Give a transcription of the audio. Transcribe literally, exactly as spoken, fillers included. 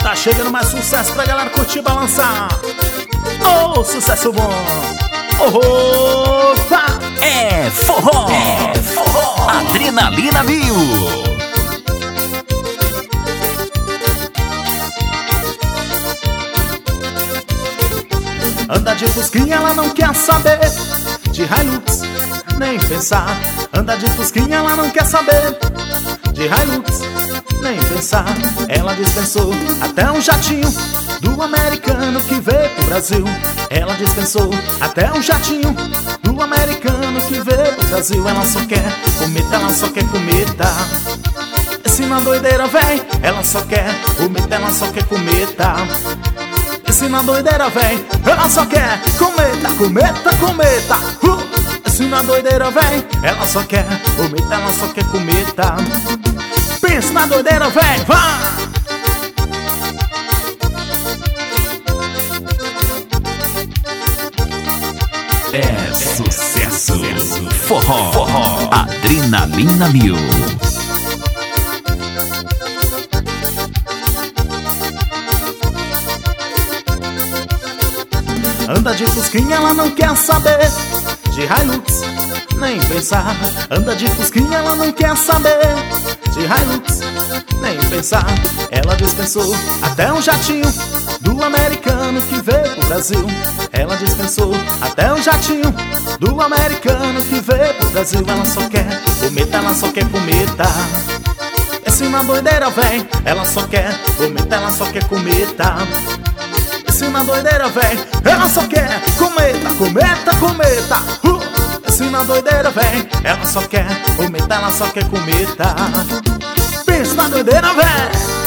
Tá chegando mais sucesso pra galera curtir e balançar. Oh, sucesso bom. Opa! É forró, é forró. Adrenalina mil. Anda de fusquinha, ela não quer saber de Hilux, nem pensar. Anda de fusquinha, ela não quer saber de Hilux, nem pensar. Ela dispensou até um jatinho do americano que veio pro Brasil. Ela dispensou até um jatinho do americano que veio pro Brasil. Ela só quer cometa, ela só quer cometa. Esse na doideira vem, ela só quer cometa, ela só quer cometa. Esse na doideira vem, ela só quer cometa, cometa, cometa. uh! Esse na doideira vem, ela só quer cometa, ela só quer cometa. Pensa na doideira vem, vá! É sucesso. Forró, forró. Adrenalina mil. Anda de fusquinha, ela não quer saber de Hilux, nem pensar. Anda de fusquinha, ela não quer saber de Hilux, nem pensar. Ela dispensou até um jatinho do americano que veio pro Brasil. Ela dispensou até um jatinho do americano que veio pro Brasil. Ela só quer cometa, ela só quer cometa. Esse na doideira vem, ela só quer cometa, ela só quer cometa. Esse na doideira vem, ela só quer cometa, cometa, cometa. uh! Esse na doideira vem, ela só quer cometa, ela só quer cometa. Pensa na doideira vem.